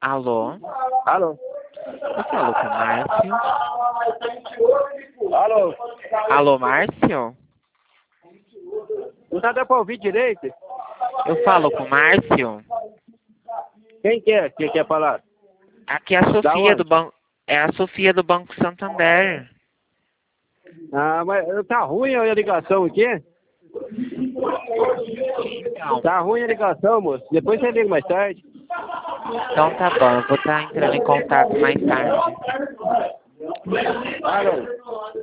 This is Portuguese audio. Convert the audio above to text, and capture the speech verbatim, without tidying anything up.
Alô? Alô? Eu falo com o Márcio. Alô? Alô, Márcio? Não tá dando pra ouvir direito? Eu falo com o Márcio. Quem que é que quer falar? Aqui é a Da Sofia do onde? Banco. É a Sofia do Banco Santander. Ah, mas tá ruim a ligação aqui? Então, Tá ruim a ligação, moço. Depois você liga mais tarde. então tá bom, eu vou estar entrando em contato mais tarde. Alô?